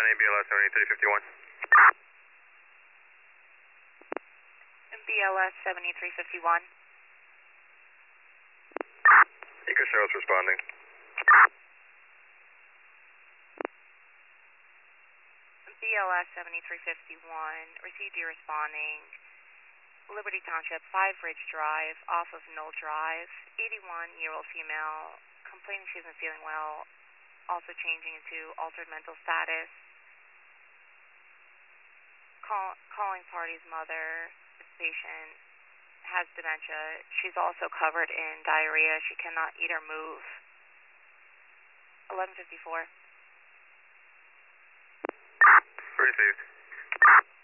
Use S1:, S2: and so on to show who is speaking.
S1: BLS 7351.
S2: BLS 7351.
S1: Eco Sheriff's responding.
S2: BLS 7351, received you responding. Liberty Township, 5 Ridge Drive, off of Knoll Drive, 81-year-old female, complaining she isn't feeling well, also changing into altered mental status. Calling party's mother, this patient has dementia. She's also covered in diarrhea. She cannot eat or move. 11:54.
S1: Received.